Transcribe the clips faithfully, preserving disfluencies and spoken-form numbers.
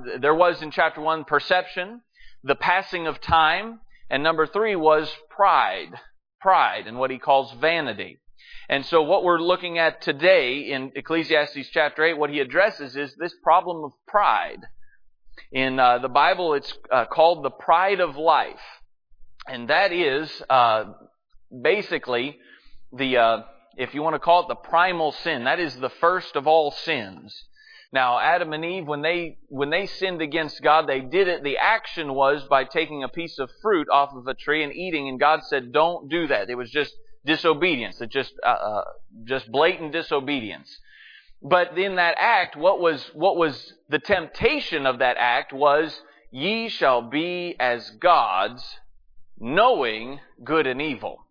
there was in chapter one perception, the passing of time, and number three was pride. Pride and what he calls vanity. And so what we're looking at today in Ecclesiastes chapter eight, what he addresses is this problem of pride. In uh, the Bible, it's uh, called the pride of life. And that is uh, basically the, uh, if you want to call it the primal sin, that is the first of all sins. Now, Adam and Eve, when they when they sinned against God, they did it. The action was by taking a piece of fruit off of a tree and eating, and God said, "Don't do that." It was just disobedience. It just uh, uh, just blatant disobedience. But in that act, what was what was the temptation of that act was, "Ye shall be as gods, knowing good and evil."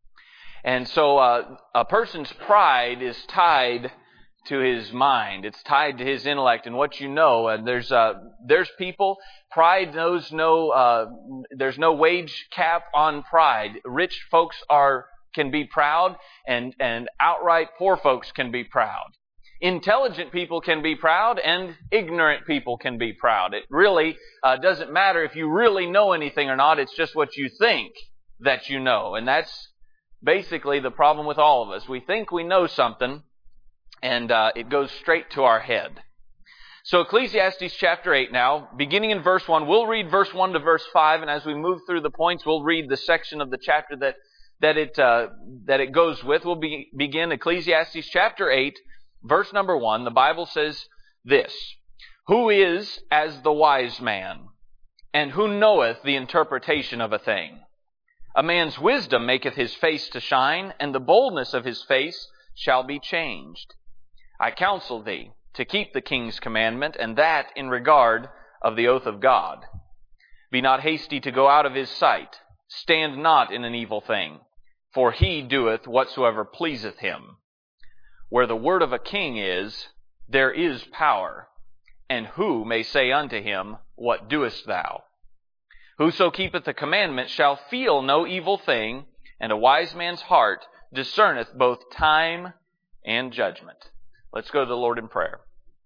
And so, uh, a person's pride is tied to his mind. It's tied to his intellect and what you know. And there's uh, there's people, pride knows no, uh, there's no wage cap on pride. Rich folks are can be proud, and, and outright poor folks can be proud. Intelligent people can be proud, and ignorant people can be proud. It really uh, doesn't matter if you really know anything or not. It's just what you think that you know. And that's basically the problem with all of us. We think we know something, and uh, it goes straight to our head. So Ecclesiastes chapter eight now, beginning in verse one. We'll read verse one to verse five, and as we move through the points, we'll read the section of the chapter that that it uh, that it goes with. We'll be, begin Ecclesiastes chapter eight, verse number one. The Bible says this: "Who is as the wise man, and who knoweth the interpretation of a thing? A man's wisdom maketh his face to shine, and the boldness of his face shall be changed. I counsel thee to keep the king's commandment, and that in regard of the oath of God. Be not hasty to go out of his sight. Stand not in an evil thing, for he doeth whatsoever pleaseth him. Where the word of a king is, there is power. And who may say unto him, What doest thou? Whoso keepeth the commandment shall feel no evil thing, and a wise man's heart discerneth both time and judgment." Let's go to the Lord in prayer.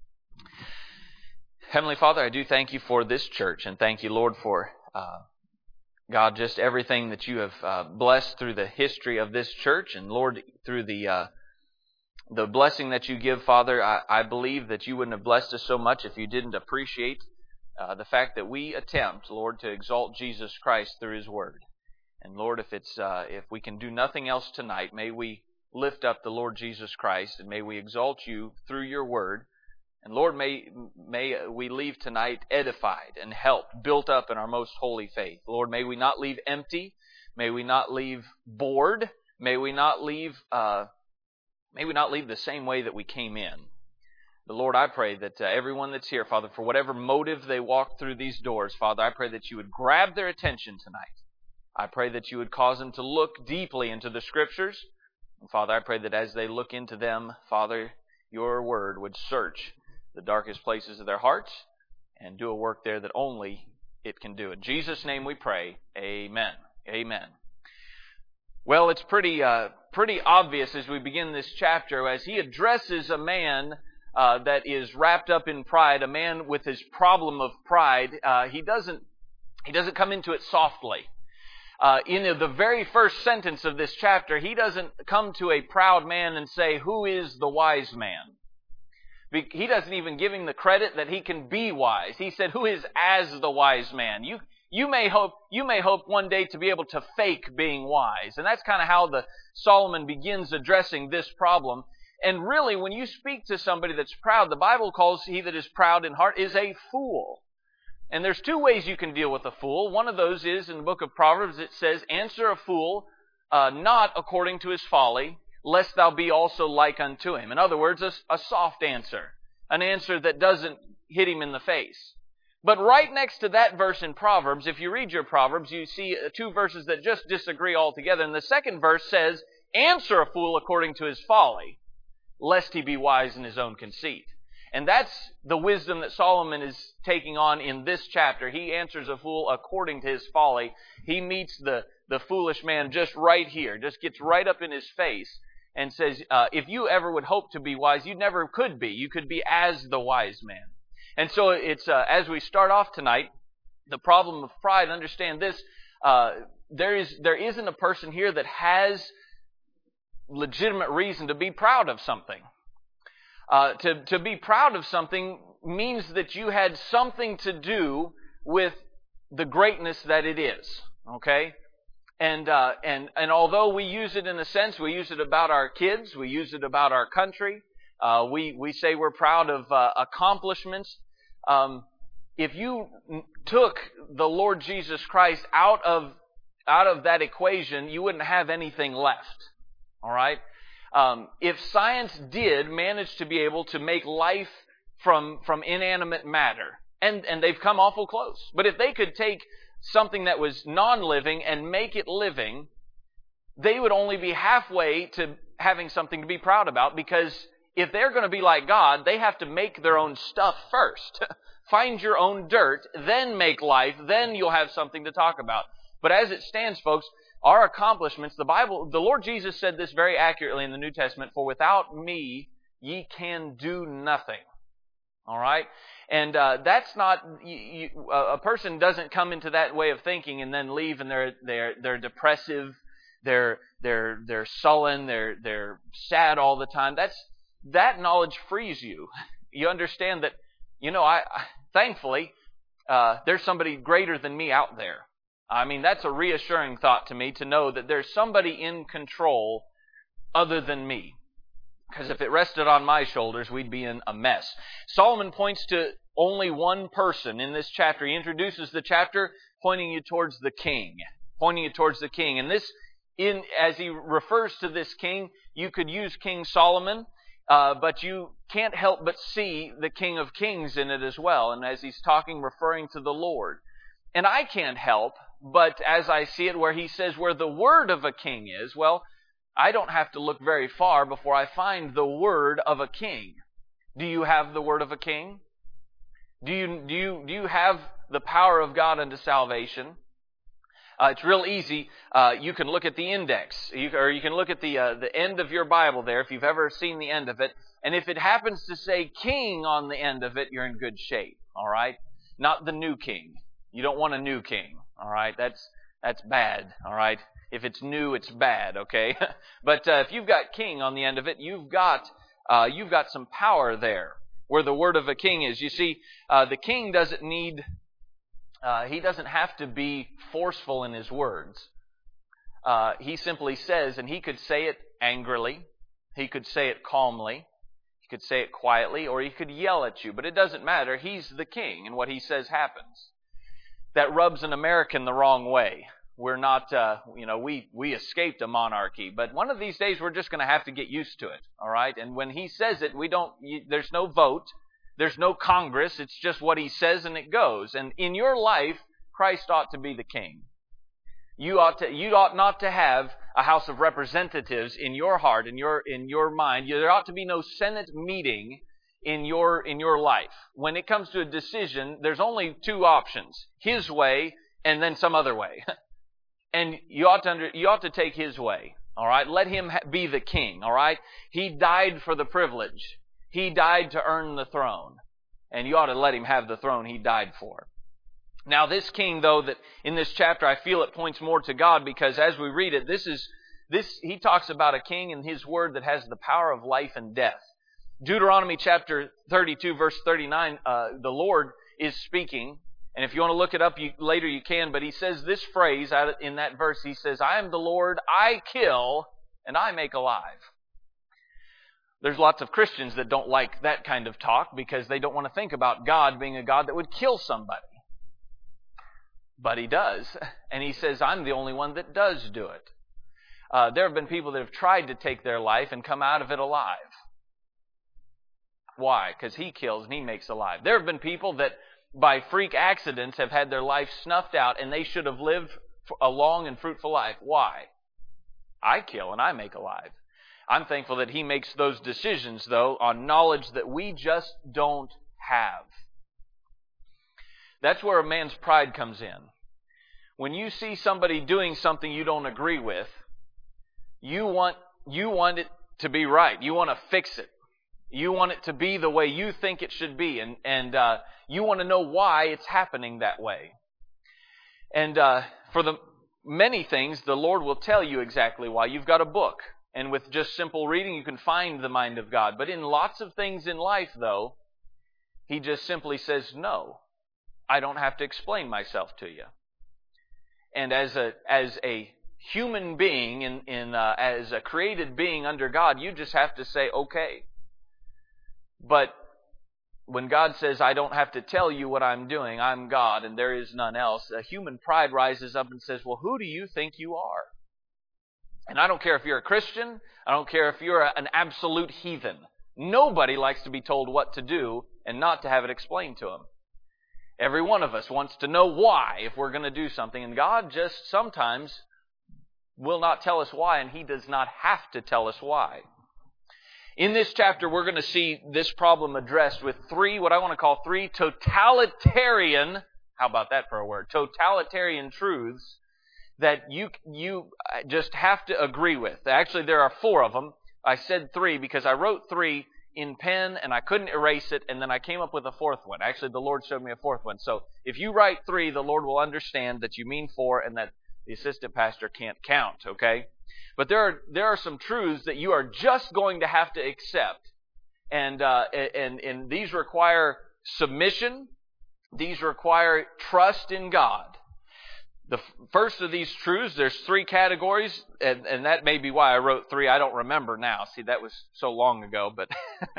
Heavenly Father, I do thank you for this church, and thank you, Lord, for, uh, God, just everything that you have uh, blessed through the history of this church, and Lord, through the uh, the blessing that you give, Father. I, I believe that you wouldn't have blessed us so much if you didn't appreciate uh, the fact that we attempt, Lord, to exalt Jesus Christ through His Word. And Lord, if it's uh, if we can do nothing else tonight, may we lift up the Lord Jesus Christ, and may we exalt you through your Word. And Lord, may may we leave tonight edified and helped, built up in our most holy faith. Lord, may we not leave empty. May we not leave bored. May we not leave uh, may we not leave the same way that we came in. But Lord, I pray that uh, everyone that's here, Father, for whatever motive they walk through these doors, Father, I pray that you would grab their attention tonight. I pray that you would cause them to look deeply into the Scriptures. And Father, I pray that as they look into them, Father, your Word would search the darkest places of their hearts and do a work there that only it can do. In Jesus' name we pray. Amen. Amen. Well, it's pretty uh, pretty obvious as we begin this chapter, as he addresses a man uh, that is wrapped up in pride, a man with his problem of pride. Uh, he doesn't he doesn't come into it softly. Uh, in the very first sentence of this chapter, he doesn't come to a proud man and say, "Who is the wise man?" He doesn't even give him the credit that he can be wise. He said, "Who is as the wise man?" You you may hope you may hope one day to be able to fake being wise, and that's kind of how the Solomon begins addressing this problem. And really, when you speak to somebody that's proud, the Bible calls he that is proud in heart is a fool. And there's two ways you can deal with a fool. One of those is in the book of Proverbs. It says, "Answer a fool uh, not according to his folly, lest thou be also like unto him." In other words, a, a soft answer. An answer that doesn't hit him in the face. But right next to that verse in Proverbs, if you read your Proverbs, you see two verses that just disagree altogether. And the second verse says, "Answer a fool according to his folly, lest he be wise in his own conceit." And that's the wisdom that Solomon is taking on in this chapter. He answers a fool according to his folly. He meets the, the foolish man just right here, just gets right up in his face and says, uh, if you ever would hope to be wise, you never could be. You could be as the wise man. And so it's uh, as we start off tonight, the problem of pride, understand this, uh, there is there isn't a person here that has legitimate reason to be proud of something. Uh, to, to be proud of something means that you had something to do with the greatness that it is. Okay? And, uh, and, and although we use it in a sense, we use it about our kids, we use it about our country, uh, we, we say we're proud of uh, accomplishments. Um, if you took the Lord Jesus Christ out of, out of that equation, you wouldn't have anything left. All right? Um, if science did manage to be able to make life from from inanimate matter, and, and they've come awful close, but if they could take something that was non-living and make it living, they would only be halfway to having something to be proud about, because if they're going to be like God, they have to make their own stuff first. Find your own dirt, then make life, then you'll have something to talk about. But as it stands, folks, our accomplishments, the Bible, the Lord Jesus said this very accurately in the New Testament, for without me, ye can do nothing. All right? And uh, that's not, you, you, a person doesn't come into that way of thinking and then leave and they're, they're, they're depressive, they're, they're, they're sullen, they're, they're sad all the time. That's, that knowledge frees you. You understand that, you know, I, I thankfully, uh, there's somebody greater than me out there. I mean, that's a reassuring thought to me, to know that there's somebody in control other than me. Because if it rested on my shoulders, we'd be in a mess. Solomon points to only one person in this chapter. He introduces the chapter pointing you towards the king. Pointing you towards the king. And this, in as he refers to this king, you could use King Solomon, uh, but you can't help but see the King of Kings in it as well. And as he's talking, referring to the Lord. And I can't help but as I see it, where he says where the word of a king is, well, I don't have to look very far before I find the word of a king. Do you have the word of a king? Do you do you do you have the power of God unto salvation? Uh, it's real easy. Uh, you can look at the index, you, or you can look at the uh, the end of your Bible there, if you've ever seen the end of it. And if it happens to say king on the end of it, you're in good shape. All right, not the new king. You don't want a new king. All right, that's that's bad. All right, if it's new, it's bad. Okay, but uh, if you've got king on the end of it, you've got uh, you've got some power there where the word of a king is. You see, uh, the king doesn't need uh, he doesn't have to be forceful in his words. Uh, he simply says, and he could say it angrily, he could say it calmly, he could say it quietly, or he could yell at you. But it doesn't matter. He's the king, and what he says happens. That rubs an American the wrong way. We're not, uh, you know, we, we escaped a monarchy, but one of these days we're just going to have to get used to it, all right? And when he says it, we don't, you, there's no vote, there's no Congress, it's just what he says and it goes. And in your life, Christ ought to be the king. You ought to, you ought not to have a House of Representatives in your heart, in your, in your mind. There ought to be no Senate meeting in your in your life. When it comes to a decision, there's only two options: his way and then some other way. And you ought to under, you ought to take his way. All right, let him ha- be the king. All right, he died for the privilege. He died to earn the throne, and you ought to let him have the throne he died for. Now, this king, though, that in this chapter, I feel it points more to God, because as we read it, this is this he talks about a king in his word that has the power of life and death. Deuteronomy chapter thirty-two, verse thirty-nine, uh, the Lord is speaking. And if you want to look it up you, later, you can. But he says this phrase out in that verse. He says, I am the Lord, I kill, and I make alive. There's lots of Christians that don't like that kind of talk, because they don't want to think about God being a God that would kill somebody. But he does. And he says, I'm the only one that does do it. Uh, there have been people that have tried to take their life and come out of it alive. Why? Because he kills and he makes alive. There have been people that by freak accidents have had their life snuffed out, and they should have lived a long and fruitful life. Why? I kill and I make alive. I'm thankful that he makes those decisions, though, on knowledge that we just don't have. That's where a man's pride comes in. When you see somebody doing something you don't agree with, you want you want it to be right. You want to fix it. You want it to be the way you think it should be, and, and uh, you want to know why it's happening that way. And uh, for the many things, the Lord will tell you exactly why. You've got a book, and with just simple reading, you can find the mind of God. But in lots of things in life, though, He just simply says, no, I don't have to explain myself to you. And as a as a human being, in, in uh, as a created being under God, you just have to say, okay. But when God says, I don't have to tell you what I'm doing, I'm God and there is none else, a human pride rises up and says, well, who do you think you are? And I don't care if you're a Christian. I don't care if you're an absolute heathen. Nobody likes to be told what to do and not to have it explained to them. Every one of us wants to know why if we're going to do something. And God just sometimes will not tell us why, and He does not have to tell us why. In this chapter, we're going to see this problem addressed with three, what I want to call three totalitarian, how about that for a word, totalitarian truths that you you just have to agree with. Actually, there are four of them. I said three because I wrote three in pen and I couldn't erase it, and then I came up with a fourth one. Actually, the Lord showed me a fourth one. So if you write three, the Lord will understand that you mean four and that the assistant pastor can't count, okay? But there are there are some truths that you are just going to have to accept, and uh, and and these require submission. These require trust in God. The f- first of these truths, there's three categories, and, and that may be why I wrote three. I don't remember now. See, that was so long ago, but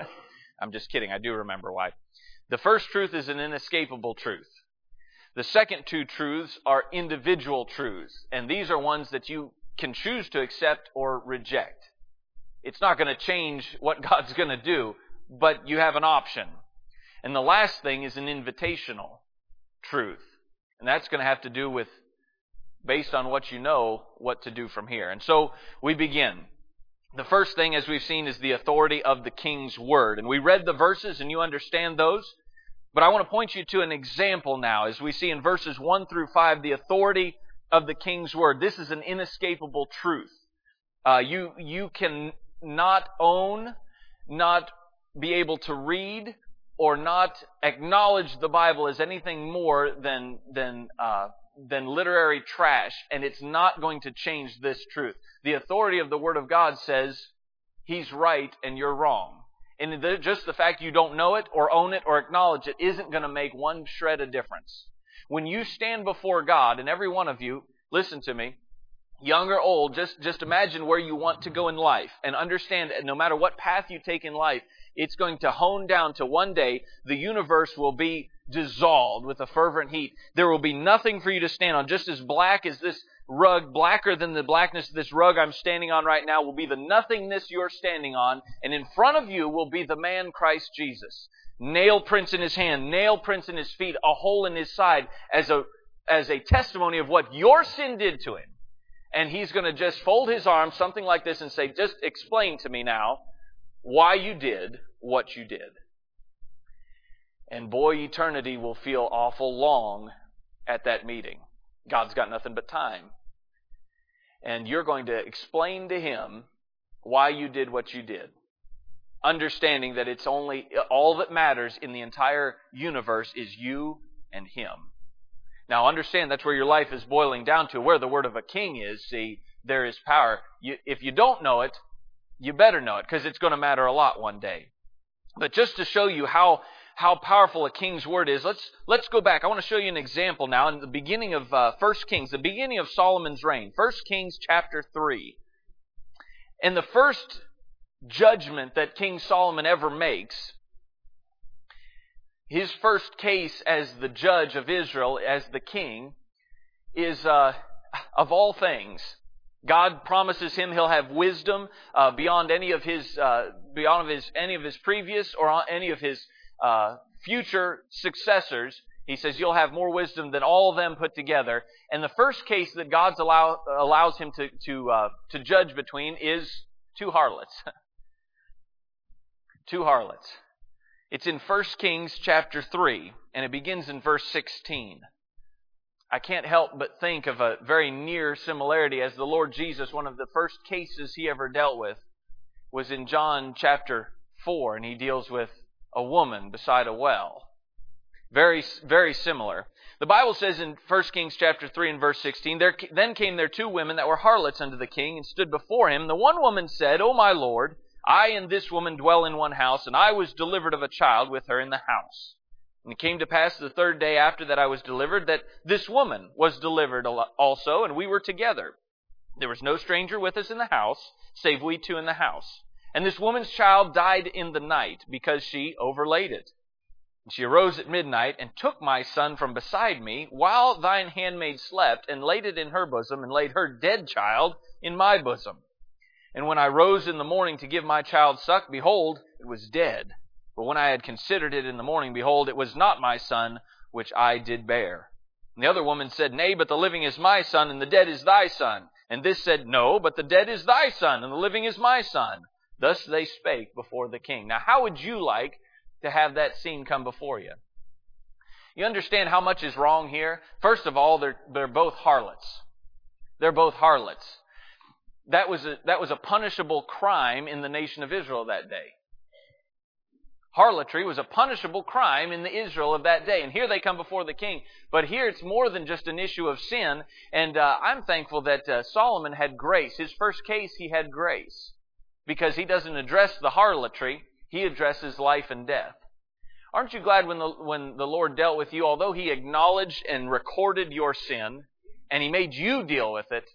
I'm just kidding. I do remember why. The first truth is an inescapable truth. The second two truths are individual truths, and these are ones that you can choose to accept or reject. It's not going to change what God's going to do, but you have an option. And the last thing is an invitational truth. And that's going to have to do with, based on what you know, what to do from here. And so we begin. The first thing, as we've seen, is the authority of the King's Word. And we read the verses and you understand those. But I want to point you to an example now. As we see in verses one through five, the authority of the King's Word. This is an inescapable truth. Uh, you you can not own, not be able to read, or not acknowledge the Bible as anything more than than uh, than literary trash, and it's not going to change this truth. The authority of the Word of God says He's right and you're wrong. And the, just the fact you don't know it or own it or acknowledge it isn't going to make one shred of difference. When you stand before God, and every one of you, listen to me, young or old, just, just imagine where you want to go in life and understand that no matter what path you take in life, it's going to hone down to one day the universe will be dissolved with a fervent heat. There will be nothing for you to stand on. Just as black as this rug, blacker than the blackness of this rug I'm standing on right now, will be the nothingness you're standing on. And in front of you will be the man Christ Jesus. Nail prints in His hand, nail prints in His feet, a hole in His side as a as a testimony of what your sin did to Him. And He's going to just fold His arms, something like this, and say, just explain to me now why you did what you did. And boy, eternity will feel awful long at that meeting. God's got nothing but time. And you're going to explain to Him why you did what you did. Understanding that it's only, all that matters in the entire universe is you and Him. Now understand that's where your life is boiling down to. Where the word of a king is, see, there is power. You, if you don't know it, you better know it, because it's going to matter a lot one day. But just to show you how how powerful a king's word is, let's let's go back. I want to show you an example now in the beginning of uh, First Kings, the beginning of Solomon's reign. First Kings chapter three. And the first judgment that King Solomon ever makes, his first case as the judge of Israel, as the king, is uh, of all things. God promises him he'll have wisdom uh, beyond any of his uh, beyond of his any of his previous or any of his uh, future successors. He says you'll have more wisdom than all of them put together. And the first case that God allow, allows him to to uh, to judge between is two harlots. Two harlots. It's in First Kings chapter three, and it begins in verse sixteen. I can't help but think of a very near similarity as the Lord Jesus, one of the first cases He ever dealt with was in John chapter four, and he deals with a woman beside a well. Very, very similar. The Bible says in First Kings chapter three and verse sixteen, there, Then came there two women that were harlots unto the king, and stood before him. The one woman said, O my lord, I and this woman dwell in one house, and I was delivered of a child with her in the house. And it came to pass the third day after that I was delivered, that this woman was delivered also, and we were together. There was no stranger with us in the house, save we two in the house. And this woman's child died in the night, because she overlaid it. And she arose at midnight, and took my son from beside me, while thine handmaid slept, and laid it in her bosom, and laid her dead child in my bosom. And when I rose in the morning to give my child suck, behold, it was dead. But when I had considered it in the morning, behold, it was not my son, which I did bear. And the other woman said, Nay, but the living is my son, and the dead is thy son. And this said, No, but the dead is thy son, and the living is my son. Thus they spake before the king. Now, how would you like to have that scene come before you? You understand how much is wrong here? First of all, they're, they're both harlots. They're both harlots. That was a, that was a punishable crime in the nation of Israel that day. Harlotry was a punishable crime in the Israel of that day. And here they come before the king. But here it's more than just an issue of sin. And uh, I'm thankful that uh, Solomon had grace. His first case, he had grace. Because he doesn't address the harlotry, he addresses life and death. Aren't you glad when the, when the Lord dealt with you, although he acknowledged and recorded your sin, and he made you deal with it,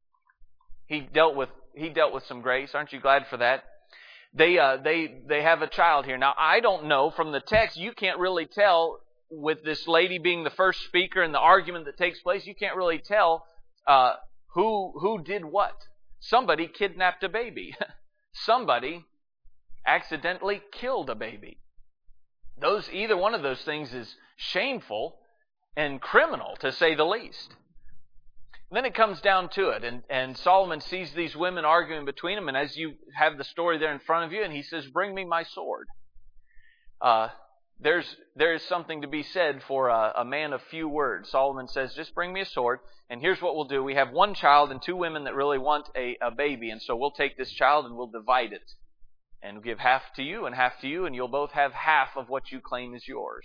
he dealt with, he dealt with some grace. Aren't you glad for that? They, uh, they, they have a child here. Now, I don't know from the text, you can't really tell, with this lady being the first speaker and the argument that takes place, you can't really tell, uh, who, who did what. Somebody kidnapped a baby. Somebody accidentally killed a baby. Those, either one of those things is shameful and criminal, to say the least. Then it comes down to it, and, and Solomon sees these women arguing between them, and as you have the story there in front of you, and he says, Bring me my sword. Uh, there's there is something to be said for a, a man of few words. Solomon says, Just bring me a sword, and here's what we'll do. We have one child and two women that really want a, a baby, and so we'll take this child and we'll divide it. And we'll give half to you and half to you, and you'll both have half of what you claim is yours.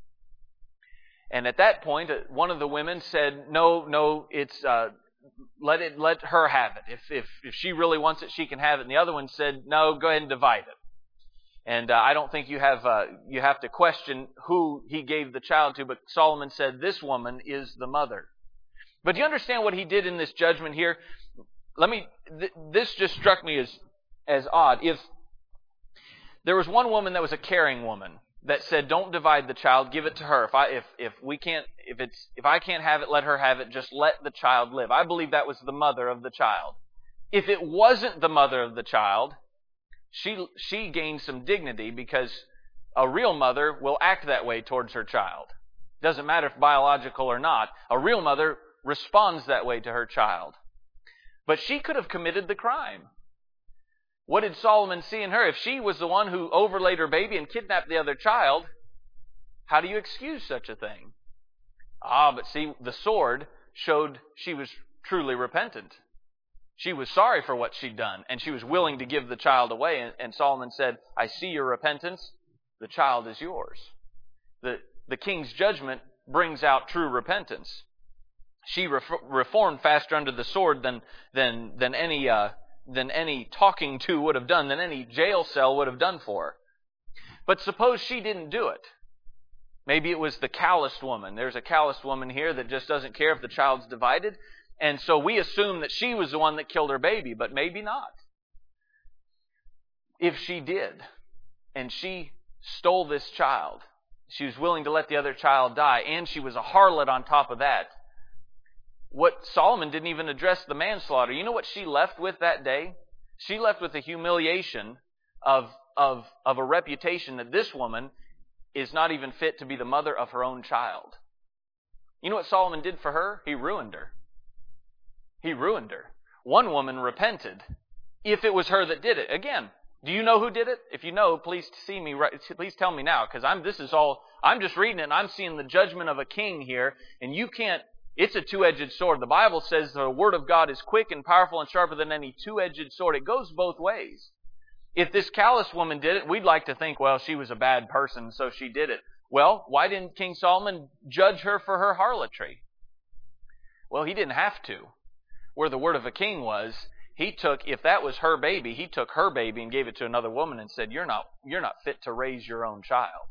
And at that point, one of the women said, "No, no, it's uh, let it, let her have it. If if if she really wants it, she can have it." And the other one said, "No, go ahead and divide it." And uh, I don't think you have uh, you have to question who he gave the child to, but Solomon said, "This woman is the mother." But do you understand what he did in this judgment here? Let me. Th- this just struck me as as odd. If there was one woman that was a caring woman that said, "Don't divide the child, give it to her. If I if if we can't if it's if I can't have it, let her have it. Just let the child live." I believe that was the mother of the child. If it wasn't the mother of the child, she she gained some dignity, because a real mother will act that way towards her child. Doesn't matter if biological or not. A real mother responds that way to her child. But she could have committed the crime. What did Solomon see in her? If she was the one who overlaid her baby and kidnapped the other child, how do you excuse such a thing? Ah, but see, the sword showed she was truly repentant. She was sorry for what she'd done, and she was willing to give the child away. And, and Solomon said, "I see your repentance. The child is yours." The, the king's judgment brings out true repentance. She reformed faster under the sword than than than any uh, than any talking to would have done, than any jail cell would have done for her. But suppose she didn't do it. Maybe it was the calloused woman. There's a calloused woman here that just doesn't care if the child's divided. And so we assume that she was the one that killed her baby, but maybe not. If she did, and she stole this child, she was willing to let the other child die, and she was a harlot on top of that. What Solomon didn't even address the manslaughter. You know what she left with that day? She left with the humiliation of, of, of a reputation that this woman is not even fit to be the mother of her own child. You know what Solomon did for her? He ruined her. He ruined her. One woman repented, if it was her that did it. Again, do you know who did it? If you know, please see me. Please tell me now, because I'm. This is all. I'm just reading it, and I'm seeing the judgment of a king here, and you can't. It's a two-edged sword. The Bible says the Word of God is quick and powerful and sharper than any two-edged sword. It goes both ways. If this callous woman did it, we'd like to think, well, she was a bad person, so she did it. Well, why didn't King Solomon judge her for her harlotry? Well, he didn't have to. Where the word of a king was, he took, if that was her baby, he took her baby and gave it to another woman and said, you're not, you're not fit to raise your own child.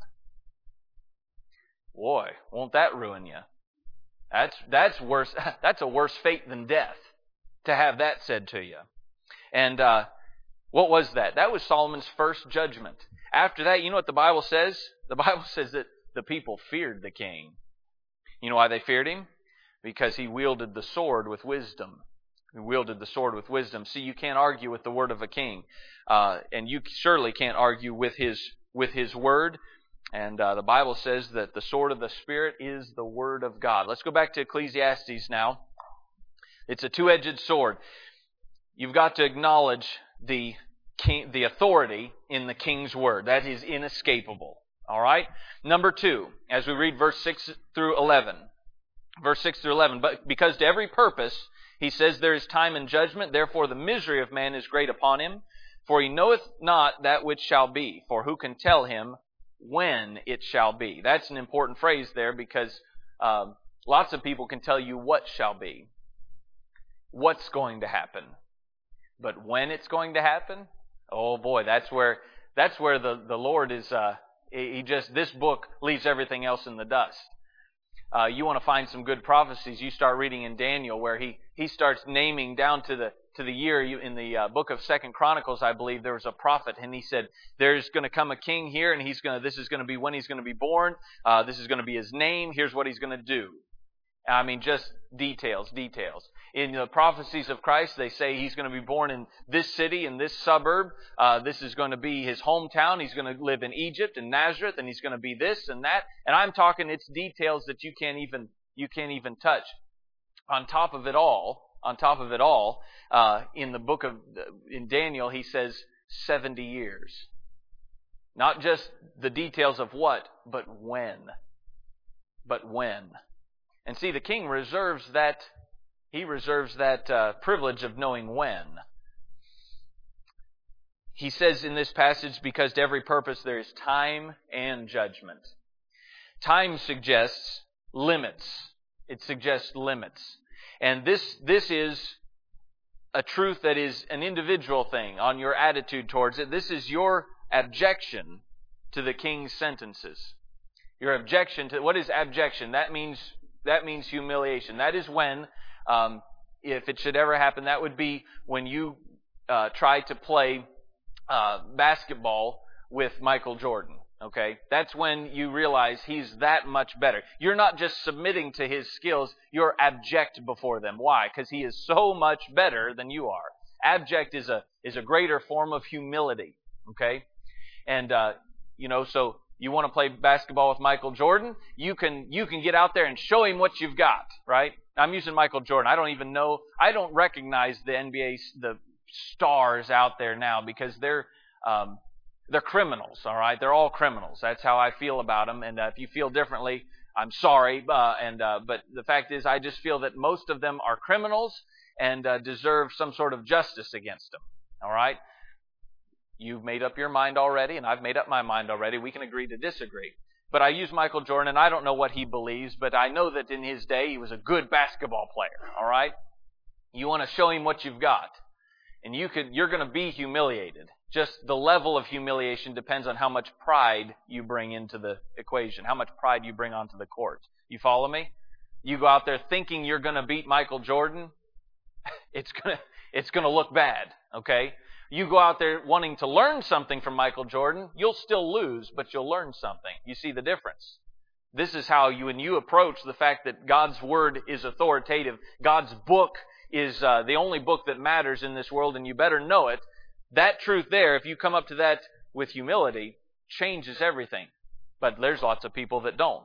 Boy, won't that ruin you? That's, that's worse, that's a worse fate than death, to have that said to you. And, uh, what was that? That was Solomon's first judgment. After that, you know what the Bible says? The Bible says that the people feared the king. You know why they feared him? Because he wielded the sword with wisdom. He wielded the sword with wisdom. See, you can't argue with the word of a king. Uh, and you surely can't argue with his, with his word. And uh, the Bible says that the sword of the Spirit is the word of God. Let's go back to Ecclesiastes now. It's a two-edged sword. You've got to acknowledge the king, the authority in the king's word. That is inescapable. All right? Number two, as we read verse six through eleven. Verse six through eleven. But because to every purpose, he says, there is time and judgment, therefore the misery of man is great upon him. For he knoweth not that which shall be. For who can tell him when it shall be? That's an important phrase there, because uh, lots of people can tell you what shall be. What's going to happen. But when it's going to happen, oh boy, that's where that's where the, the Lord is, uh, he just, this book leaves everything else in the dust. Uh, you want to find some good prophecies, you start reading in Daniel, where he, he starts naming down to the to the year. In the uh, book of Second Chronicles, I believe, there was a prophet, and he said, there's going to come a king here, and he's going to, this is going to be when he's going to be born, uh, this is going to be his name, here's what he's going to do. I mean, just details, details. In the prophecies of Christ, they say he's going to be born in this city, in this suburb. Uh, this is going to be his hometown. He's going to live in Egypt and Nazareth, and he's going to be this and that. And I'm talking, it's details that you can't even you can't even touch. On top of it all, on top of it all, uh, in the book of in Daniel, he says seventy years. Not just the details of what, but when. But when. And see, the king reserves that, he reserves that uh, privilege of knowing when. He says in this passage, because to every purpose there is time and judgment. Time suggests limits. It suggests limits. And this, this is a truth that is an individual thing on your attitude towards it. This is your objection to the king's sentences. Your objection to, what is abjection? That means That means humiliation. That is when, um, if it should ever happen, that would be when you uh, try to play uh, basketball with Michael Jordan. Okay? That's when you realize he's that much better. You're not just submitting to his skills, you're abject before them. Why? Because he is so much better than you are. Abject is a is a greater form of humility. Okay? And, uh, you know, so you want to play basketball with Michael Jordan, you can you can get out there and show him what you've got, right? I'm using Michael Jordan. I don't even know, I don't recognize the N B A, the stars out there now, because they're um, they're criminals, all right? They're all criminals. That's how I feel about them. And uh, if you feel differently, I'm sorry. Uh, and uh, but the fact is, I just feel that most of them are criminals and uh, deserve some sort of justice against them, all right? You've made up your mind already, and I've made up my mind already. We can agree to disagree. But I use Michael Jordan, and I don't know what he believes, but I know that in his day he was a good basketball player, all right? You want to show him what you've got, and you could, you're going to be humiliated. Just the level of humiliation depends on how much pride you bring into the equation, how much pride you bring onto the court. You follow me? You go out there thinking you're going to beat Michael Jordan, it's going to, it's going to look bad, okay? You go out there wanting to learn something from Michael Jordan, you'll still lose, but you'll learn something. You see the difference? This is how you, when you approach the fact that God's Word is authoritative, God's book is uh, the only book that matters in this world, and you better know it. That truth there, if you come up to that with humility, changes everything. But there's lots of people that don't.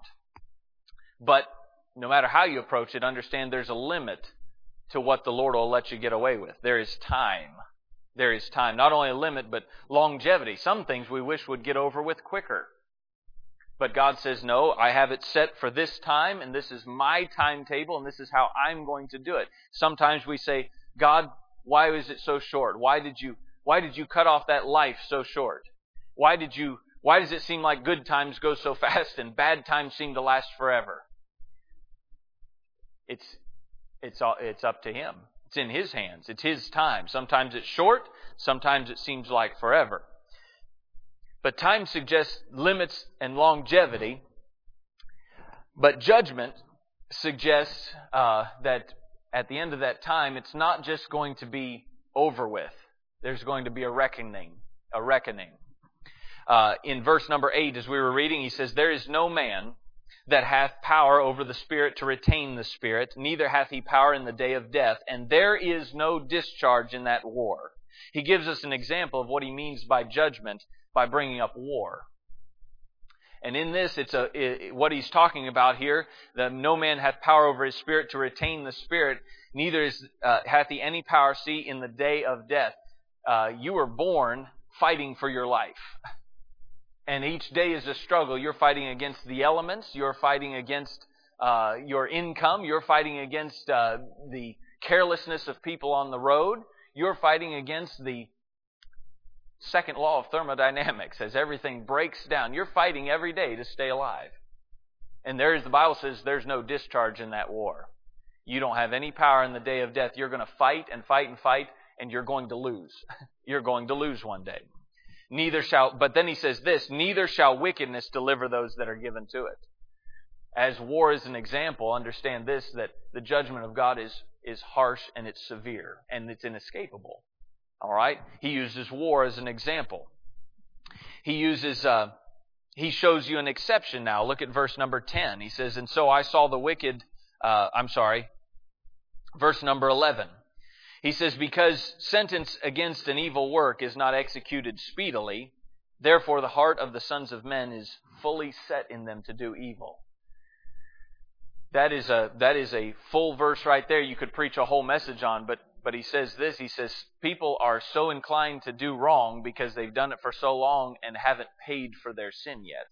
But no matter how you approach it, understand there's a limit to what the Lord will let you get away with. There is time. There is time. Not only a limit, but longevity. Some things we wish would get over with quicker. But God says, no, I have it set for this time, and this is my timetable, and this is how I'm going to do it. Sometimes we say, God, why is it so short? Why did you Why did you cut off that life so short? Why did you, why does it seem like good times go so fast and bad times seem to last forever? It's, it's, it's up to Him. It's in His hands. It's His time. Sometimes it's short. Sometimes it seems like forever. But time suggests limits and longevity. But judgment suggests uh, that at the end of that time, it's not just going to be over with. There's going to be a reckoning. A reckoning. Uh, in verse number eight, as we were reading, he says, "There is no man that hath power over the Spirit to retain the Spirit, neither hath he power in the day of death, and there is no discharge in that war." He gives us an example of what he means by judgment by bringing up war. And in this, it's a it, what he's talking about here, that no man hath power over his spirit to retain the Spirit, neither is, uh, hath he any power, see, in the day of death. Uh, you were born fighting for your life. And each day is a struggle. You're fighting against the elements. You're fighting against uh, your income. You're fighting against uh, the carelessness of people on the road. You're fighting against the second law of thermodynamics as everything breaks down. You're fighting every day to stay alive. And there is, the Bible says, there's no discharge in that war. You don't have any power in the day of death. You're going to fight and fight and fight, and you're going to lose. You're going to lose one day. Neither shall, but then he says this, neither shall wickedness deliver those that are given to it. As war is an example, understand this, that the judgment of God is, is harsh and it's severe and it's inescapable. All right? He uses war as an example. He uses, uh, he shows you an exception now. Look at verse number ten. He says, "And so I saw the wicked," uh, I'm sorry, verse number eleven. He says, "Because sentence against an evil work is not executed speedily, therefore the heart of the sons of men is fully set in them to do evil." That is a that is a full verse right there. You could preach a whole message on, but but he says this. He says people are so inclined to do wrong because they've done it for so long and haven't paid for their sin yet.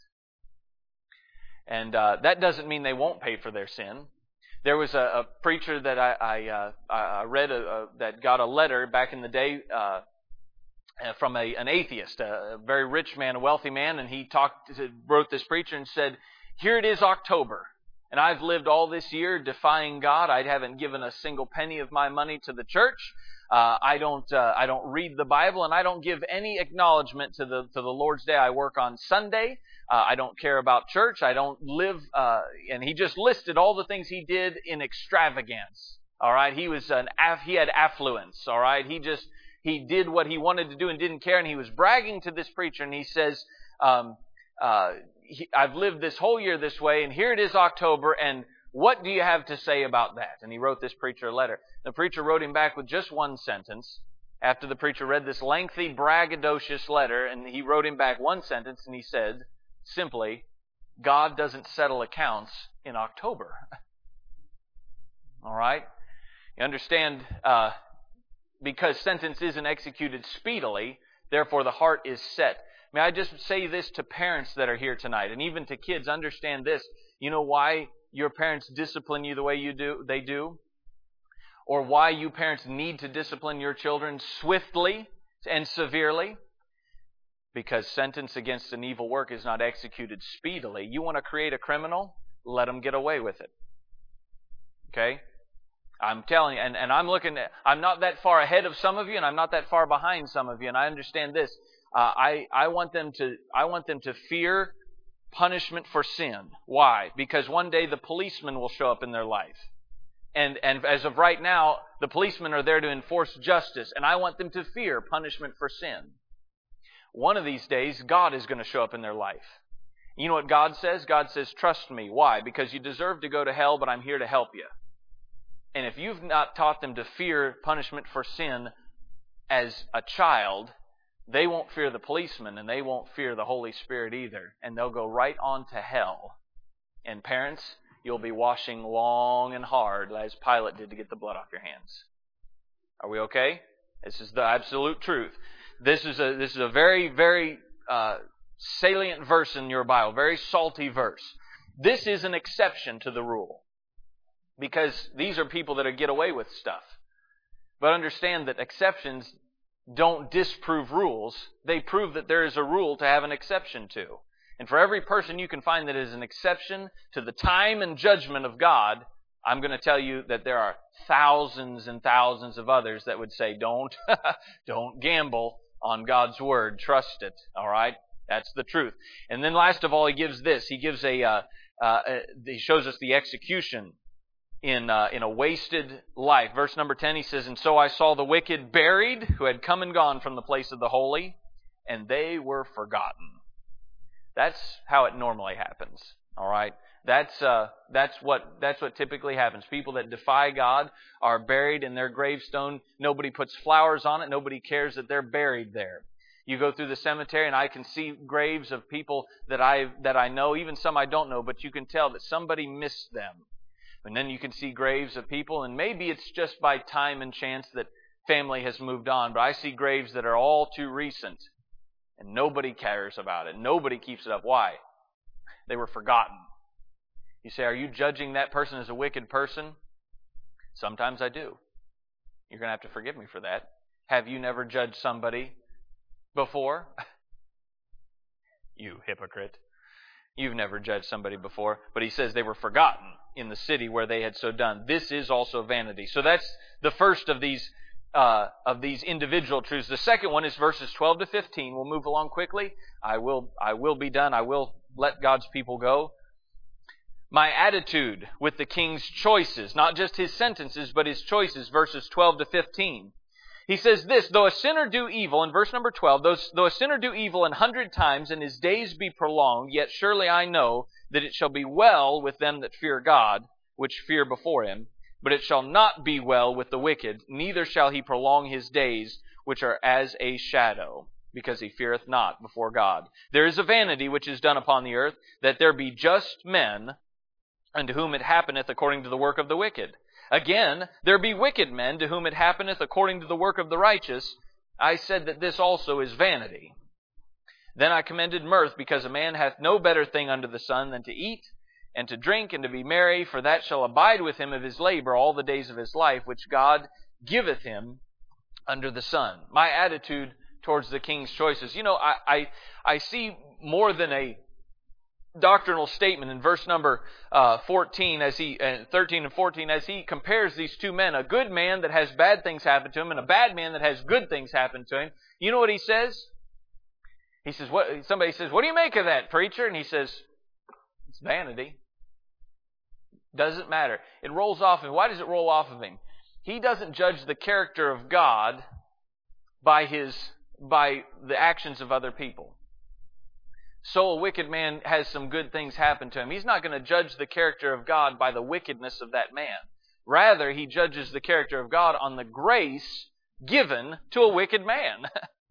And uh, that doesn't mean they won't pay for their sin. There was a, a preacher that I, I, uh, I read a, a, that got a letter back in the day uh, from a, an atheist, a, a very rich man, a wealthy man, and he talked, wrote this preacher and said, "Here it is October, and I've lived all this year defying God. I haven't given a single penny of my money to the church. Uh, I don't uh, I don't read the Bible, and I don't give any acknowledgement to the to the Lord's Day. I work on Sunday. Uh, I don't care about church. I don't live." Uh, and he just listed all the things he did in extravagance. All right, he was an he had affluence. All right, he just he did what he wanted to do and didn't care. And he was bragging to this preacher, and he says, um, uh, he, "I've lived this whole year this way, and here it is October, and what do you have to say about that?" And he wrote this preacher a letter. The preacher wrote him back with just one sentence. After the preacher read this lengthy, braggadocious letter, and he wrote him back one sentence, and he said, simply, "God doesn't settle accounts in October." All right? You understand, uh, because sentence isn't executed speedily, therefore the heart is set. May I just say this to parents that are here tonight, and even to kids, understand this. You know why your parents discipline you the way you do, they do? Or why you parents need to discipline your children swiftly and severely? Because sentence against an evil work is not executed speedily. You want to create a criminal? Let them get away with it. Okay? I'm telling you, and, and I'm looking at, I'm not that far ahead of some of you, and I'm not that far behind some of you, and I understand this. Uh, I, I want them to, I want them to fear punishment for sin. Why? Because one day the policeman will show up in their life. And, and as of right now, the policemen are there to enforce justice, and I want them to fear punishment for sin. One of these days, God is going to show up in their life. You know what God says? God says, "Trust me." Why? Because you deserve to go to hell, but I'm here to help you. And if you've not taught them to fear punishment for sin as a child, they won't fear the policeman, and they won't fear the Holy Spirit either. And they'll go right on to hell. And parents, you'll be washing long and hard, as Pilate did to get the blood off your hands. Are we okay? This is the absolute truth. This is a this is a very, very uh, salient verse in your Bible, very salty verse. This is an exception to the rule, because these are people that get away with stuff. But understand that exceptions don't disprove rules. They prove that there is a rule to have an exception to. And for every person you can find that is an exception to the time and judgment of God, I'm going to tell you that there are thousands and thousands of others that would say, don't, don't gamble on God's Word. Trust it. All right? That's the truth. And then last of all, he gives this. He gives a, uh, uh, he shows us the execution in, uh, in a wasted life. Verse number ten, he says, "And so I saw the wicked buried, who had come and gone from the place of the holy, and they were forgotten." That's how it normally happens. All right? That's uh, that's what that's what typically happens. People that defy God are buried in their gravestone. Nobody puts flowers on it. Nobody cares that they're buried there. You go through the cemetery, and I can see graves of people that I that I know, even some I don't know, but you can tell that somebody missed them. And then you can see graves of people, and maybe it's just by time and chance that family has moved on, but I see graves that are all too recent, and nobody cares about it. Nobody keeps it up. Why? They were forgotten. You say, are you judging that person as a wicked person? Sometimes I do. You're going to have to forgive me for that. Have you never judged somebody before? You hypocrite. You've never judged somebody before. But he says they were forgotten in the city where they had so done. This is also vanity. So that's the first of these uh, of these individual truths. The second one is verses twelve to fifteen. We'll move along quickly. I will I will be done. I will let God's people go. My attitude with the king's choices, not just his sentences, but his choices, verses twelve to fifteen. He says this, "Though a sinner do evil," in verse number twelve, though, though a sinner do evil an hundred times, and his days be prolonged, yet surely I know that it shall be well with them that fear God, which fear before him. But it shall not be well with the wicked, neither shall he prolong his days, which are as a shadow, because he feareth not before God. There is a vanity which is done upon the earth, that there be just men, unto whom it happeneth according to the work of the wicked. Again, there be wicked men, to whom it happeneth according to the work of the righteous. I said that this also is vanity. Then I commended mirth, because a man hath no better thing under the sun than to eat, and to drink, and to be merry, for that shall abide with him of his labor all the days of his life, which God giveth him under the sun. My attitude towards the king's choices. You know, I, I, I see more than a doctrinal statement in verse number uh, fourteen, as he uh, thirteen and fourteen, as he compares these two men, a good man that has bad things happen to him, and a bad man that has good things happen to him. You know what he says? He says, "What?" Somebody says, "What do you make of that, preacher?" And he says, "It's vanity. Doesn't matter." It rolls off of him. Why does it roll off of him? He doesn't judge the character of God by his by the actions of other people. So a wicked man has some good things happen to him. He's not going to judge the character of God by the wickedness of that man. Rather, he judges the character of God on the grace given to a wicked man.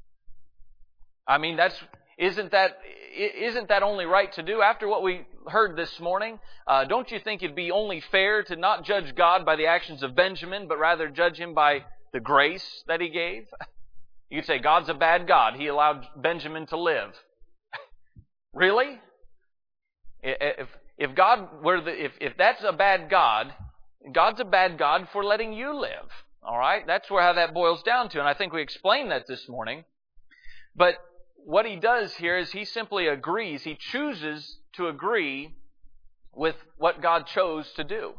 I mean, that's isn't that isn't that only right to do? After what we heard this morning, uh, don't you think it'd be only fair to not judge God by the actions of Benjamin, but rather judge him by the grace that he gave? You could say God's a bad God. He allowed Benjamin to live. Really? If if God were the if if that's a bad God, God's a bad God for letting you live. All right, that's where how that boils down to, and I think we explained that this morning. But what he does here is he simply agrees. He chooses to agree with what God chose to do.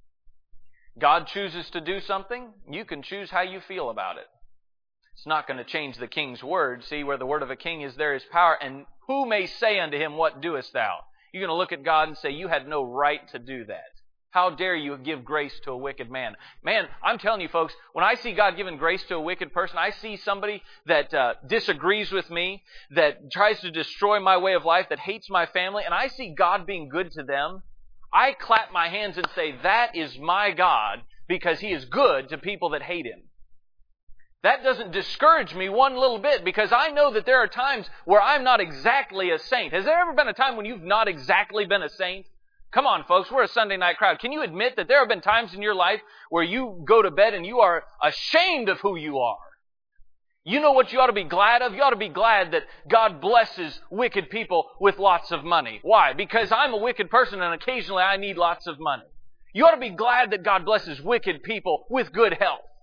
God chooses to do something. You can choose how you feel about it. It's not going to change the king's word. See, where the word of a king is, there is power. And who may say unto him, what doest thou? You're going to look at God and say, you had no right to do that. How dare you give grace to a wicked man? Man, I'm telling you folks, when I see God giving grace to a wicked person, I see somebody that uh, disagrees with me, that tries to destroy my way of life, that hates my family, and I see God being good to them, I clap my hands and say, that is my God, because He is good to people that hate Him. That doesn't discourage me one little bit, because I know that there are times where I'm not exactly a saint. Has there ever been a time when you've not exactly been a saint? Come on, folks, we're a Sunday night crowd. Can you admit that there have been times in your life where you go to bed and you are ashamed of who you are? You know what you ought to be glad of? You ought to be glad that God blesses wicked people with lots of money. Why? Because I'm a wicked person and occasionally I need lots of money. You ought to be glad that God blesses wicked people with good health.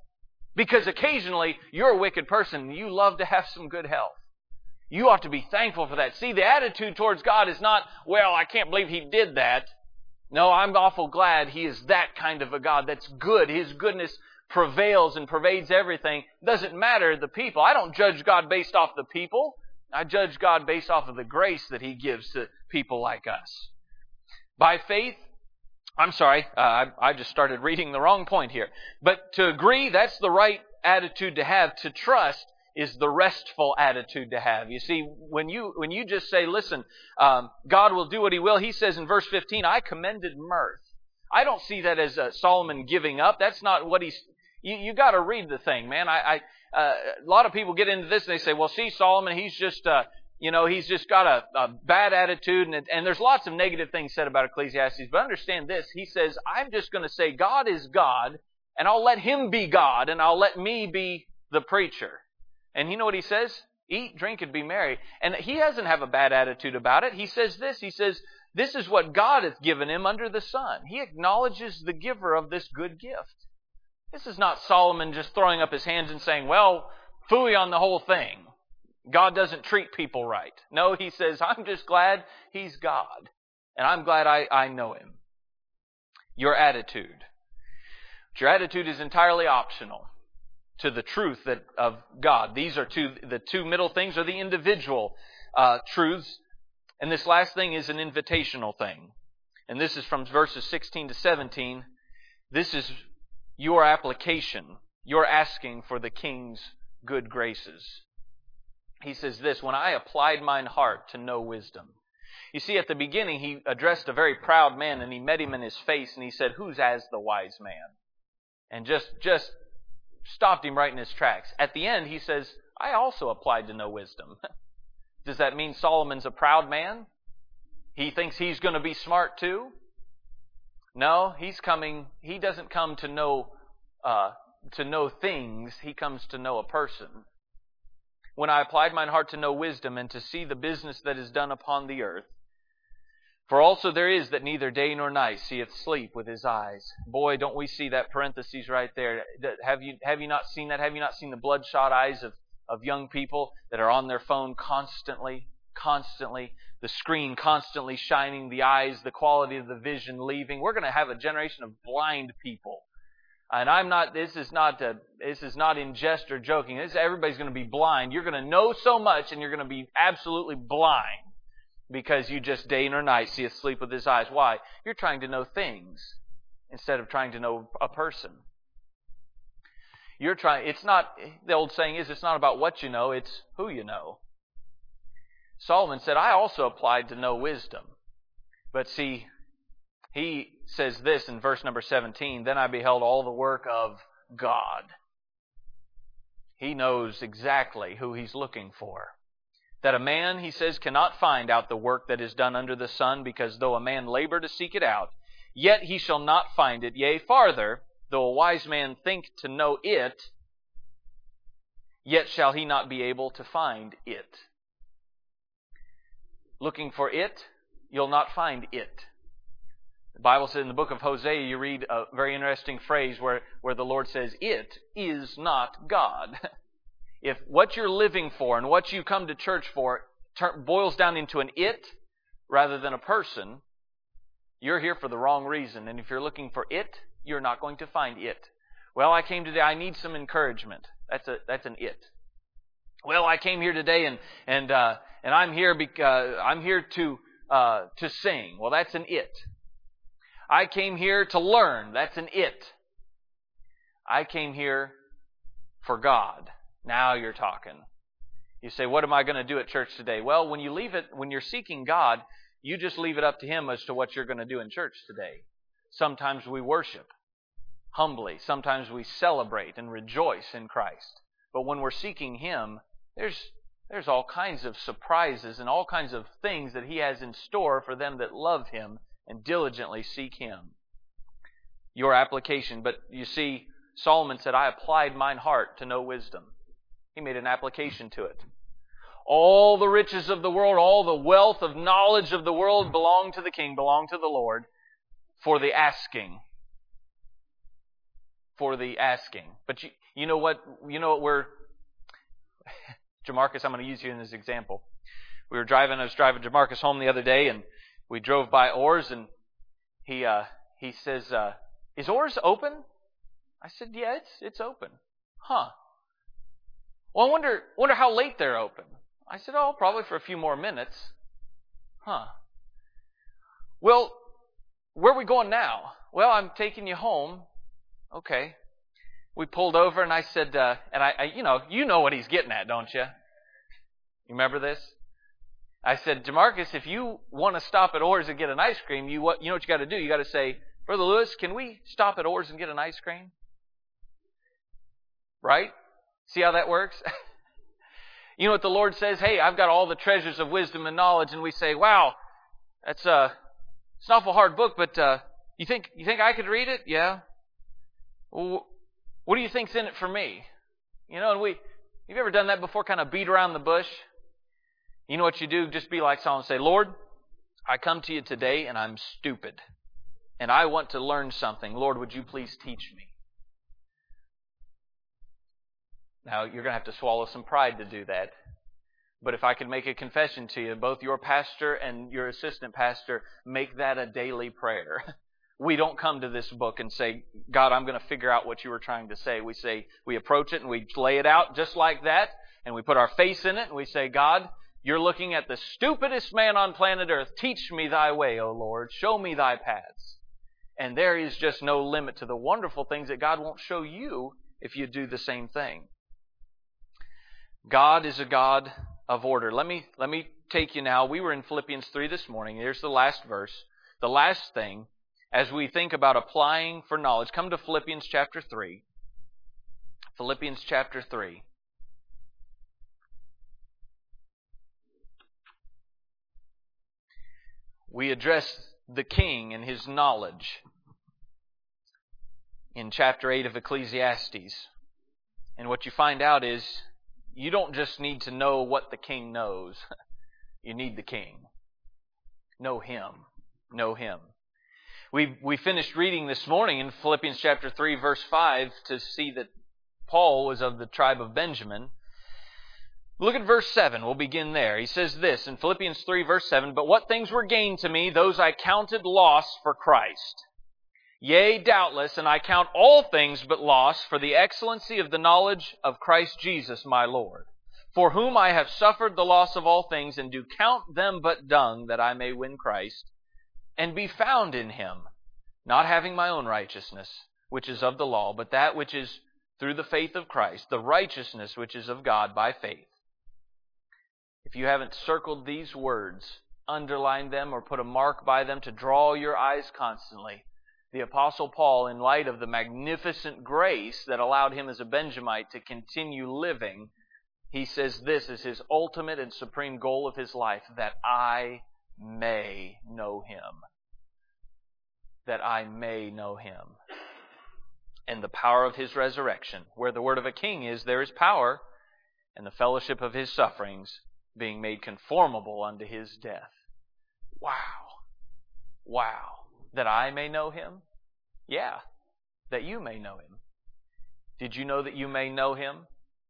Because occasionally you're a wicked person and you love to have some good health. You ought to be thankful for that. See, the attitude towards God is not, well, I can't believe He did that. No, I'm awful glad He is that kind of a God that's good. His goodness prevails and pervades everything. Doesn't matter the people. I don't judge God based off the people. I judge God based off of the grace that He gives to people like us. By faith, I'm sorry, uh, I, I just started reading the wrong point here. But to agree, that's the right attitude to have. To trust is the restful attitude to have. You see, when you when you just say, listen, um, God will do what He will, He says in verse fifteen, I commended mirth. I don't see that as uh, Solomon giving up. That's not what he's... You, you got to read the thing, man. I, I uh, a lot of people get into this and they say, well, see, Solomon, he's just... Uh, You know, he's just got a, a bad attitude, and, and there's lots of negative things said about Ecclesiastes. But understand this. He says, I'm just going to say God is God, and I'll let Him be God, and I'll let me be the preacher. And you know what he says? Eat, drink, and be merry. And he doesn't have a bad attitude about it. He says this. He says, this is what God hath given him under the sun. He acknowledges the giver of this good gift. This is not Solomon just throwing up his hands and saying, well, phooey on the whole thing. God doesn't treat people right. No, he says, I'm just glad He's God. And I'm glad I, I know Him. Your attitude. Your attitude is entirely optional to the truth that of God. These are two, the two middle things are the individual uh, truths. And this last thing is an invitational thing. And this is from verses sixteen to seventeen. This is your application. You're asking for the King's good graces. He says this, when I applied mine heart to know wisdom. You see, at the beginning, he addressed a very proud man, and he met him in his face, and he said, who's as the wise man? And just, just stopped him right in his tracks. At the end, he says, I also applied to know wisdom. Does that mean Solomon's a proud man? He thinks he's going to be smart too? No, he's coming, he doesn't come to know, uh, to know things, he comes to know a person. When I applied mine heart to know wisdom and to see the business that is done upon the earth. For also there is that neither day nor night seeth sleep with his eyes. Boy, don't we see that parentheses right there. Have you have you not seen that? Have you not seen the bloodshot eyes of, of young people that are on their phone constantly, constantly, the screen constantly shining, the eyes, the quality of the vision leaving? We're going to have a generation of blind people. And I'm not, this is not, a, this is not in jest or joking. This, everybody's going to be blind. You're going to know so much and you're going to be absolutely blind because you just day nor night see a sleep with his eyes. Why? You're trying to know things instead of trying to know a person. You're trying, it's not, the old saying is, it's not about what you know, it's who you know. Solomon said, I also applied to know wisdom. But see, he says this in verse number seventeen, then I beheld all the work of God. He knows exactly who he's looking for. That a man, he says, cannot find out the work that is done under the sun, because though a man labor to seek it out, yet he shall not find it. Yea, farther, though a wise man think to know it, yet shall he not be able to find it. Looking for it, you'll not find it. The Bible says in the book of Hosea, you read a very interesting phrase where, where the Lord says, it is not God. If what you're living for and what you come to church for ter- boils down into an it rather than a person, you're here for the wrong reason. And if you're looking for it, you're not going to find it. Well, I came today, I need some encouragement. That's a that's an it. Well, I came here today and and uh, and I'm here because I'm here to uh, to sing. Well, that's an it. I came here to learn. That's an it. I came here for God. Now you're talking. You say, what am I going to do at church today? Well, when you leave it, when you're seeking God, you just leave it up to Him as to what you're going to do in church today. Sometimes we worship humbly. Sometimes we celebrate and rejoice in Christ. But when we're seeking Him, there's there's all kinds of surprises and all kinds of things that He has in store for them that love Him and diligently seek Him. Your application. But you see, Solomon said, I applied mine heart to know wisdom. He made an application to it. All the riches of the world, all the wealth of knowledge of the world belong to the King, belong to the Lord for the asking. for the asking. But you, you know what, you know what we're, Jamarcus, I'm going to use you in this example. We were driving, I was driving Jamarcus home the other day, and we drove by Oars, and he, uh, he says, uh, is Oars open? I said, yeah, it's, it's open. Huh. Well, I wonder, wonder how late they're open. I said, oh, probably for a few more minutes. Huh. Well, where are we going now? Well, I'm taking you home. Okay. We pulled over, and I said, uh, and I, I, you know, you know what he's getting at, don't you? You remember this? I said, Jamarcus, if you want to stop at Oars and get an ice cream, you what, you know what you got to do? You got to say, Brother Lewis, can we stop at Oars and get an ice cream? Right? See how that works? You know what the Lord says? Hey, I've got all the treasures of wisdom and knowledge, and we say, wow, that's a, it's an awful hard book, but uh, you think you think I could read it? Yeah. Well, what do you think's in it for me? You know, and we, you've ever done that before? Kind of beat around the bush. You know what you do? Just be like Solomon. Say, Lord, I come to you today, and I'm stupid, and I want to learn something. Lord, would you please teach me? Now, you're going to have to swallow some pride to do that. But if I could make a confession to you, both your pastor and your assistant pastor make that a daily prayer. We don't come to this book and say, God, I'm going to figure out what you were trying to say. We say, we approach it and we lay it out just like that, and we put our face in it, and we say, God, you're looking at the stupidest man on planet Earth. Teach me thy way, O Lord. Show me thy paths. And there is just no limit to the wonderful things that God won't show you if you do the same thing. God is a God of order. Let me let me take you now. We were in Philippians three this morning. Here's the last verse. The last thing, as we think about applying for knowledge, come to Philippians chapter three. Philippians chapter three. We address the king and his knowledge in chapter eight of Ecclesiastes. And what you find out is, you don't just need to know what the king knows. You need the king. Know him. Know him. We we finished reading this morning in Philippians chapter three, verse five, to see that Paul was of the tribe of Benjamin. Look at verse seven. We'll begin there. He says this in Philippians three, verse seven, but what things were gained to me, those I counted loss for Christ. Yea, doubtless, and I count all things but loss for the excellency of the knowledge of Christ Jesus my Lord, for whom I have suffered the loss of all things, and do count them but dung, that I may win Christ, and be found in him, not having my own righteousness, which is of the law, but that which is through the faith of Christ, the righteousness which is of God by faith. If you haven't circled these words, underlined them, or put a mark by them to draw your eyes constantly, the Apostle Paul, in light of the magnificent grace that allowed him as a Benjamite to continue living, he says this is his ultimate and supreme goal of his life, that I may know him. That I may know him. And the power of his resurrection. Where the word of a king is, there is power, and the fellowship of his sufferings, being made conformable unto his death. Wow. Wow. That I may know him? Yeah, that you may know him. Did you know that you may know him?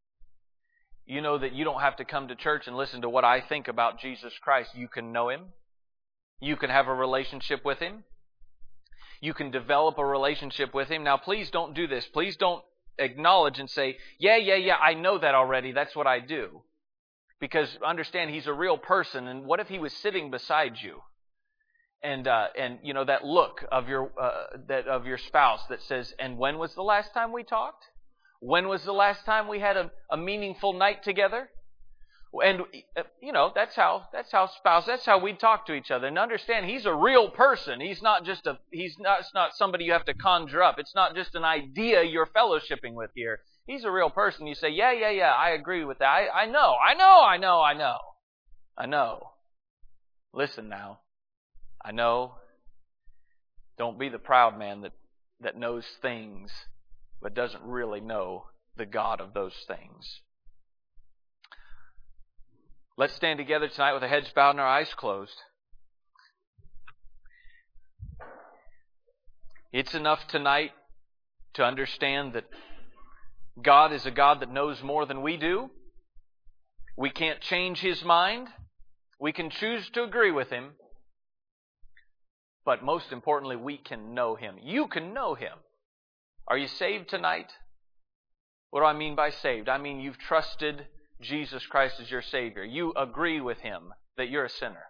You know that you don't have to come to church and listen to what I think about Jesus Christ. You can know him. You can have a relationship with him. You can develop a relationship with him. Now, please don't do this. Please don't acknowledge and say, yeah, yeah, yeah, I know that already. That's what I do. Because understand, he's a real person. And what if he was sitting beside you? And uh, and you know that look of your uh, that of your spouse that says, and when was the last time we talked? When was the last time we had a, a meaningful night together? And uh, you know that's how that's how spouse that's how we talk to each other. And understand, he's a real person. He's not just a he's not it's not somebody you have to conjure up. It's not just an idea you're fellowshipping with here. He's a real person. You say, yeah, yeah, yeah, I agree with that. I, I know, I know, I know, I know, I know. Listen now. I know. Don't be the proud man that, that knows things but doesn't really know the God of those things. Let's stand together tonight with our heads bowed and our eyes closed. It's enough tonight to understand that God is a God that knows more than we do. We can't change His mind. We can choose to agree with Him. But most importantly, we can know Him. You can know Him. Are you saved tonight? What do I mean by saved? I mean you've trusted Jesus Christ as your Savior. You agree with Him that you're a sinner.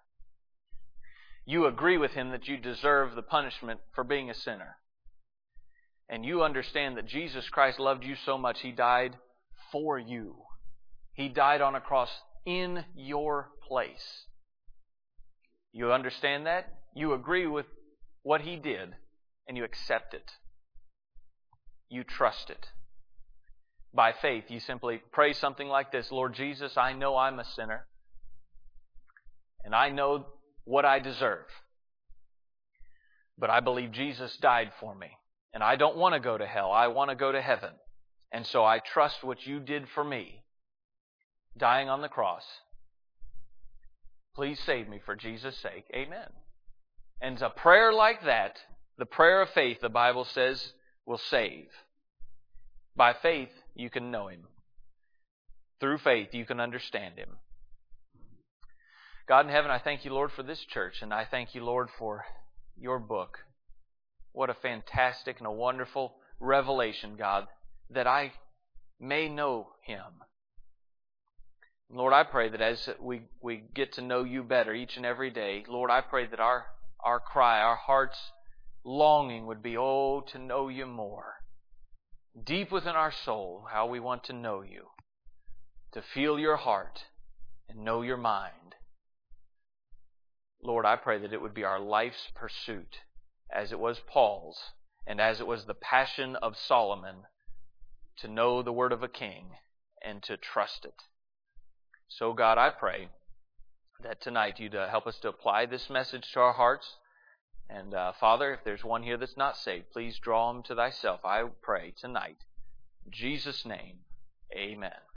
You agree with Him that you deserve the punishment for being a sinner. And you understand that Jesus Christ loved you so much, He died for you. He died on a cross in your place. You understand that? You agree with what He did, and you accept it. You trust it. By faith, you simply pray something like this: Lord Jesus, I know I'm a sinner, and I know what I deserve. But I believe Jesus died for me, and I don't want to go to hell. I want to go to heaven. And so I trust what You did for me, dying on the cross. Please save me for Jesus' sake. Amen. And a prayer like that, the prayer of faith, the Bible says, will save. By faith, you can know Him. Through faith, you can understand Him. God in heaven, I thank You, Lord, for this church, and I thank You, Lord, for Your book. What a fantastic and a wonderful revelation, God, that I may know Him. Lord, I pray that as we, we get to know You better each and every day, Lord, I pray that our, our cry, our heart's longing would be, oh, to know You more. Deep within our soul, how we want to know You, to feel Your heart and know Your mind. Lord, I pray that it would be our life's pursuit, as it was Paul's, and as it was the passion of Solomon, to know the word of a king and to trust it. So, God, I pray that tonight You'd uh, help us to apply this message to our hearts. And, uh, Father, if there's one here that's not saved, please draw them to Thyself, I pray, tonight. In Jesus' name, amen.